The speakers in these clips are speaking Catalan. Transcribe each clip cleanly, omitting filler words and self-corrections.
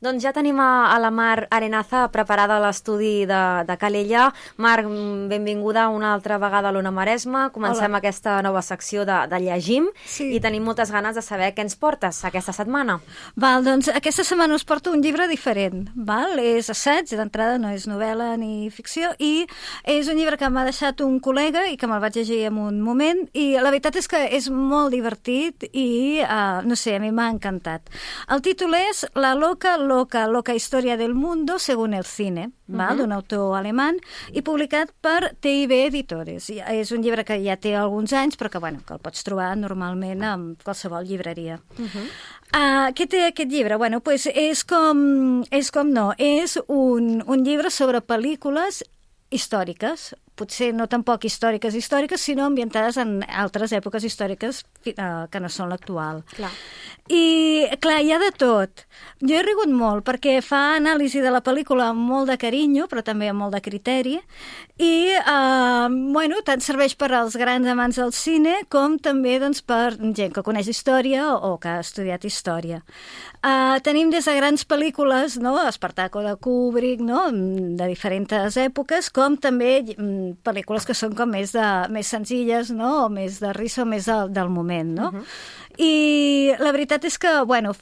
Doncs ja tenim a la Mar Arenaza preparada a l'estudi de Calella. Mar, benvinguda una altra vegada a l'Ona Maresma. Comencem aquesta nova secció de Llegim i tenim moltes ganes de saber què ens portes aquesta setmana. Doncs aquesta setmana us porto un llibre diferent. És assaig, d'entrada no és novel·la ni ficció, i és un llibre que m'ha deixat un col·lega i que me'l vaig llegir en un moment, i la veritat és que és molt divertit i, no sé, a mi m'ha encantat. El títol és La loca historia del mundo según el cine, d'un autor alemany, i publicat per TIB Editores. És un llibre que ja té alguns anys, però que el pots trobar normalment en qualsevol llibreria. Què té aquest llibre? És un llibre sobre pel·lícules històriques, potser no tampoc històriques, sinó ambientades en altres èpoques històriques que no són l'actual. I, clar, hi ha de tot. Jo he rigut molt perquè fa anàlisi de la pel·lícula amb molt de carinyo, però també amb molt de criteri, i, tant serveix per als grans amants del cine com també per gent que coneix història o que ha estudiat història. Tenim des de grans pel·lícules, Espartaco de Kubrick, de diferents èpoques, com també pel·lícules que són com més senzilles, o més de risa o més del moment, I la veritat és que,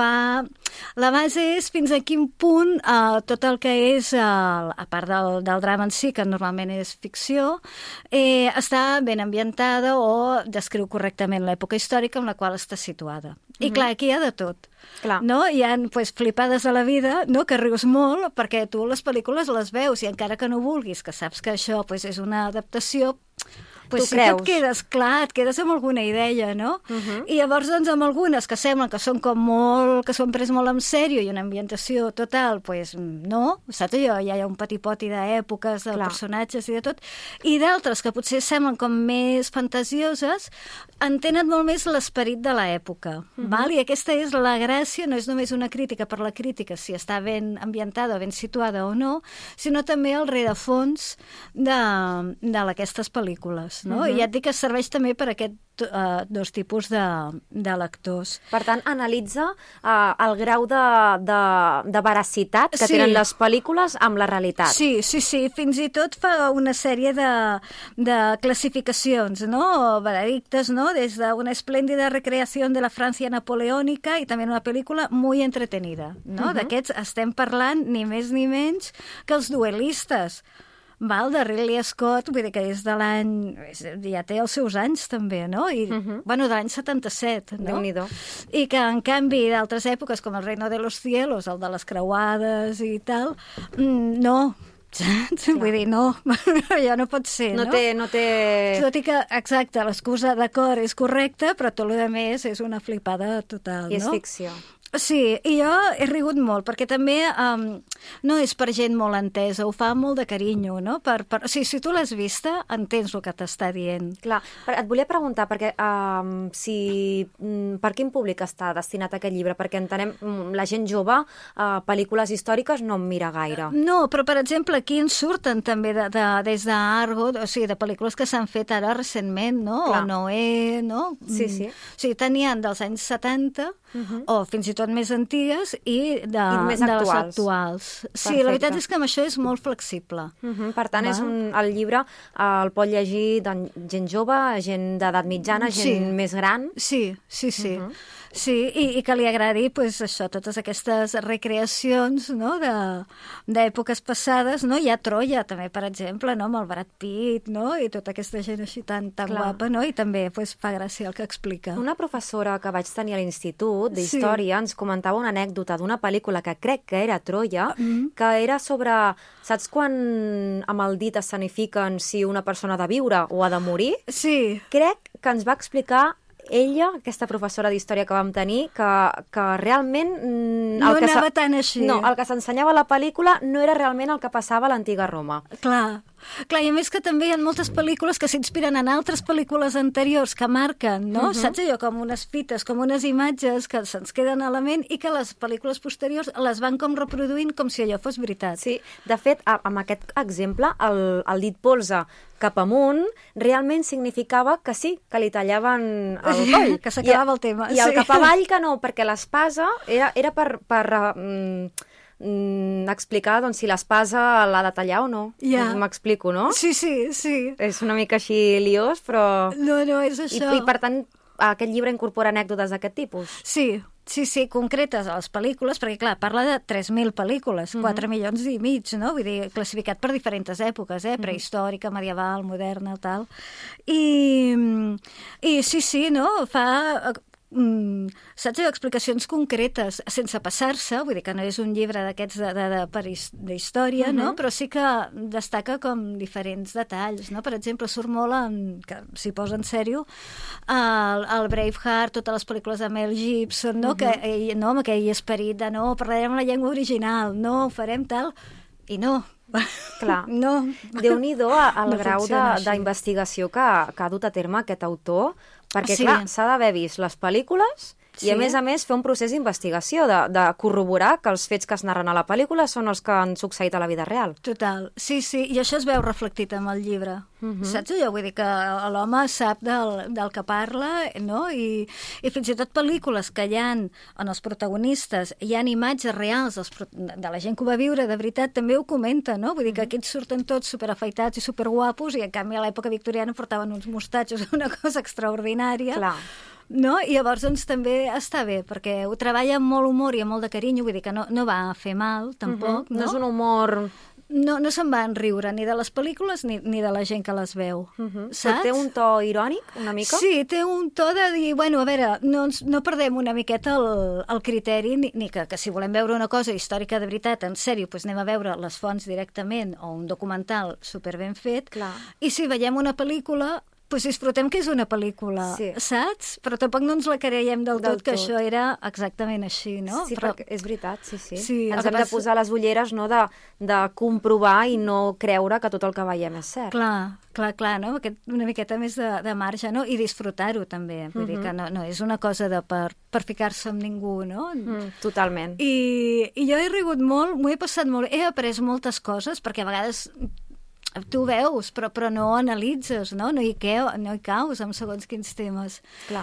la base és fins a quin punt tot el que és, a part del drama en si, que normalment és ficció, està ben ambientada o descriu correctament l'època històrica en la qual està situada. I clar, aquí hi ha de tot. Hi ha flipades de la vida, que rius molt, perquè tu les pel·lícules les veus i encara que no vulguis, que saps que això és una adaptació, sí que et quedes amb alguna idea, no? I llavors, amb algunes que semblen que són que s'ho han pres molt en sèrio i una ambientació total, no, saps allò? Hi ha un patipoti d'èpoques, de personatges i de tot, i d'altres que potser semblen com més fantasioses, entenen molt més l'esperit de l'època, i aquesta és la gràcia, no és només una crítica per la crítica, si està ben ambientada o ben situada o no, sinó també el rerefons d'aquestes pel·lícules. I ja et dic que serveix també per aquest dos tipus de lectors. Per tant, analitza el grau de veracitat que tenen les pel·lícules amb la realitat. Sí, fins i tot fa una sèrie de classificacions, veredictes, des d'una esplèndida recreació de la Francia napoleònica i també una pel·lícula muy entretenida. D'aquests estem parlant ni més ni menys que els duelistes, de Ridley Scott, vull dir que és de l'any... ja té els seus anys, també, I, de l'any 77, Déu-n'hi-do. I que, en canvi, d'altres èpoques, com el Reino de los Cielos, el de les creuades i tal, no... Vull dir, no, ja no pot ser, no? No té... Tot i que, exacte, l'excusa d'acord és correcta, però tot el més és una flipada total, no? I és ficció. Sí, i jo he rigut molt, perquè també no és per gent molt entesa, ho fa molt de carinyo, no? Si tu l'has vista, entens el que t'està dient. Clar, et volia preguntar, perquè per quin públic està destinat aquest llibre? Perquè entenem, la gent jove, pel·lícules històriques no en mira gaire. No, però per exemple, aquí en surten també des d'Argo, o sigui, de pel·lícules que s'han fet ara recentment, no? O Noé, no? Sí. O sigui, tenien dels anys 70, o fins i tot més antigues, i més dels actuals. Sí, la veritat és que amb això és molt flexible. Per tant, el llibre el pot llegir gent jove, gent d'edat mitjana, gent més gran. Sí. Sí, i que li agradi, això, totes aquestes recreacions, d'èpoques passades, Hi ha Troia, també, per exemple, amb el Brad Pitt, i tota aquesta gent així tan guapa, i també fa gràcia el que explica. Una professora que vaig tenir a l'institut d'història ens comentava una anècdota d'una pel·lícula que crec que era Troia, que era sobre, saps quan amb el dit escenifiquen si una persona ha de viure o ha de morir? Sí. Crec que ens va explicar ella, aquesta professora d'història que vam tenir, que realment... No anava tan així. No, el que s'ensenyava a la pel·lícula no era realment el que passava a l'antiga Roma. Clar, i a més que també hi ha moltes pel·lícules que s'inspiren en altres pel·lícules anteriors que marquen, no? Saps allò, com unes fites, com unes imatges que se'ns queden a la ment i que les pel·lícules posteriors les van com reproduint com si allò fos veritat. Sí, de fet, amb aquest exemple, el dit polze cap amunt realment significava que sí, que li tallaven el coll. Que s'acabava el tema. I el cap avall que no, perquè l'espasa era per explicar doncs, si l'espasa l'ha de tallar o no. M'explico, no? Sí. És una mica així liós, però... No, és això. I per tant, aquest llibre incorpora anècdotes d'aquest tipus? Sí, concretes a les pel·lícules, perquè, clar, parla de 3.000 pel·lícules, 4 milions i mig, no? Vull dir, classificat per diferents èpoques, prehistòrica, medieval, moderna, tal. I sí, no? Fa... saps, explicacions concretes sense passar-se, vull dir que no és un llibre d'aquests d'història, no? Però sí que destaca com diferents detalls, no? Per exemple, surt molt que s'hi posa en sèrio el Braveheart, totes les pel·lícules de Mel Gibson, no? Que no, amb aquell esperit de no, parlarem la llengua original, no, ho farem tal, i no. Clar, no. Déu-n'hi-do el grau d'investigació que ha dut a terme aquest autor, perquè, clar, s'ha d'haver vist les pel·lícules i, a més, fer un procés d'investigació, de corroborar que els fets que es narren a la pel·lícula són els que han succeït a la vida real. Total, sí, i això es veu reflectit en el llibre. Saps allò? Vull dir que l'home sap del que parla, no? I fins i tot pel·lícules que hi ha en els protagonistes, hi ha imatges reals de la gent que ho va viure, de veritat, també ho comenta, no? Vull dir que aquests surten tots superafaitats i superguapos i, en canvi, a l'època victoriana portaven uns mostatxos, una cosa extraordinària. Clar. No? I llavors doncs, també està bé, perquè ho treballa amb molt humor i amb molt de carinyo, vull dir que no va fer mal, tampoc. No és un humor... No se'n van riure ni de les pel·lícules ni de la gent que les veu, saps? Però té un to irònic, una mica? Sí, té un to de dir, bueno, a veure, no perdem una miqueta el criteri, ni que si volem veure una cosa històrica de veritat, en sèrio, doncs anem a veure les fonts directament, o un documental super ben fet, i si veiem una pel·lícula... Pues disfrutem que és una pel·lícula, saps? Però tampoc no ens la creiem del tot, que això era exactament així, no? Sí, perquè és veritat, sí. Ens hem de posar les ulleres, no?, de comprovar i no creure que tot el que veiem és cert. Clar, no? Una miqueta més de marge, no? I disfrutar-ho, també. Vull dir que no és una cosa per ficar-se amb ningú, no? Totalment. I jo he rigut molt, m'ho he passat molt, he après moltes coses, perquè a vegades... Tu veus, però no analitzes, no? No hi caus amb segons quins temes. Clar.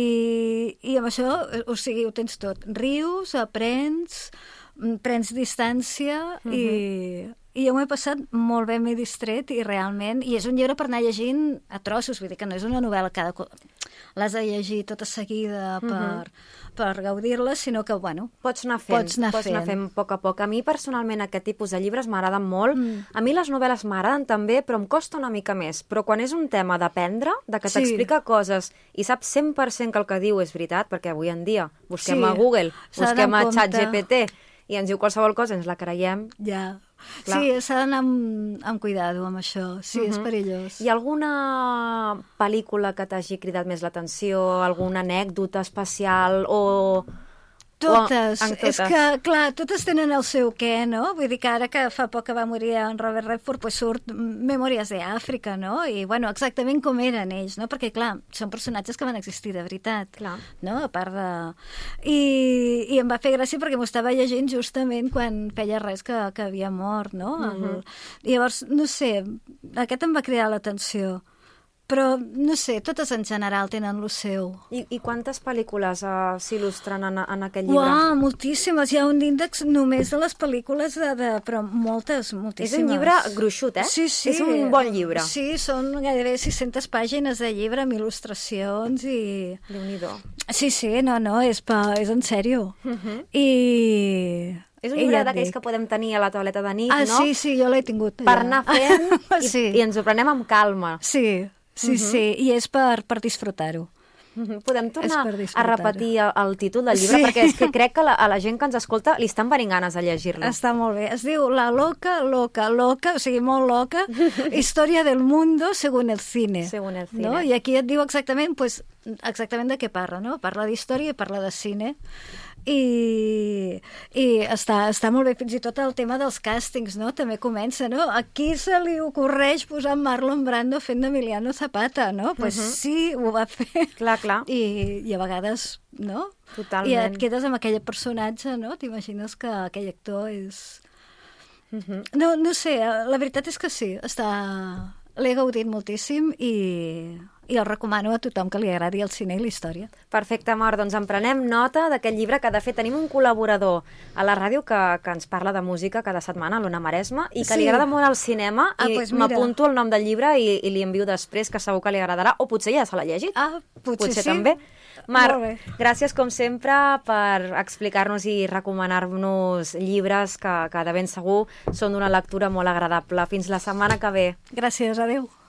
I amb això, o sigui, ho tens tot. Rius, prens distància i jo m'ho he passat molt bé, m'he distret i realment... I és un llibre per anar llegint a trossos, vull dir que no és una novel·la l'has de llegir tota seguida per gaudir-la, sinó que, bueno... Pots anar fent a poc a poc. A mi, personalment, aquest tipus de llibres m'agraden molt. A mi les novel·les m'agraden també, però em costa una mica més. Però quan és un tema d'aprendre, de que t'explica coses i saps 100% que el que diu és veritat, perquè avui en dia busquem a Google, busquem a ChatGPT i ens diu qualsevol cosa, ens la creiem... Ja. Clar. Sí, s'ha d'anar amb cuidado amb això. Sí, és perillós. Hi ha alguna pel·lícula que t'hagi cridat més l'atenció, alguna anècdota especial o... Totes. És que, clar, totes tenen el seu què, no? Vull dir que ara que fa poc que va morir en Robert Redford, pues surt Memòries d'Àfrica, no? I, bueno, exactament com eren ells, no? Perquè, clar, són personatges que van existir de veritat, clar, no? A part de... I em va fer gràcia perquè m'ho estava llegint justament quan feia res que havia mort, no? I llavors, no sé, aquest em va cridar l'atenció. Però, no sé, totes en general tenen lo seu. I quantes pel·lícules s'il·lustren en aquest llibre? Uau, moltíssimes. Hi ha un índex només de les pel·lícules, però moltíssimes. És un llibre gruixut, eh? Sí. És un bon llibre. Sí, són gairebé 600 pàgines de llibre amb il·lustracions i... Déu-n'hi-do. Sí, no, és en sèrio. I... És un llibre d'aquells que podem tenir a la tauleta de nit, no? Sí, jo l'he tingut allà. Per anar fent i ens ho prenem amb calma. Sí, i és per disfrutar-ho. Podem tornar a repetir el títol del llibre, perquè és que crec que a la gent que ens escolta li estan venint ganes de llegir-lo. Està molt bé. Es diu La loca, o sigui, molt loca, història del mundo según el cine. Según el cine. No? I aquí et diu exactament de què parla, no? Parla d'història i parla de cine. I està molt bé, fins i tot el tema dels càstings, no? També comença, no? A qui se li ocorreix posar Marlon Brando fent d'Emiliano Zapata, no? Pues sí, ho va fer. Clar. I a vegades, no? Totalment. I et quedes amb aquell personatge, no? T'imagines que aquell actor és... No sé, la veritat és que sí, l'he gaudit moltíssim i i el recomano a tothom que li agradi el cine i la història. Perfecte, Mar, doncs en prenem nota d'aquest llibre, que de fet tenim un col·laborador a la ràdio que ens parla de música cada setmana, l'Ona Maresma, i que li agrada molt el cinema, i pues m'apunto el nom del llibre i li envio després, que segur que li agradarà, o potser ja se l'ha llegit. Potser sí. També. Mar, gràcies com sempre per explicar-nos i recomanar-nos llibres que de ben segur són d'una lectura molt agradable. Fins la setmana que ve. Gràcies, adeu.